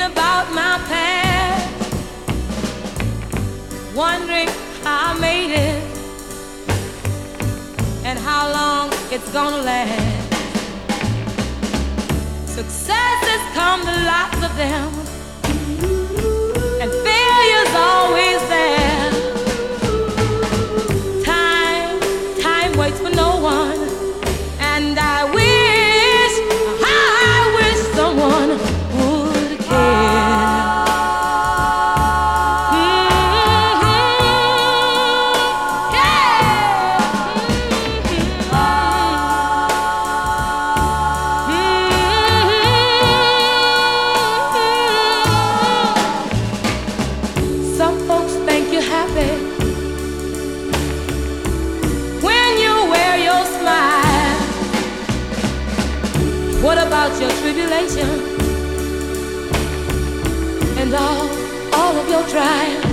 about my past, wondering how I made it and how long it's gonna last. Successes come to lots of them, and failure's always there. Time waits for no one, and I wish someone would care. Some folks think you're happy when you wear your smile. What about your tribulation and all of your trials?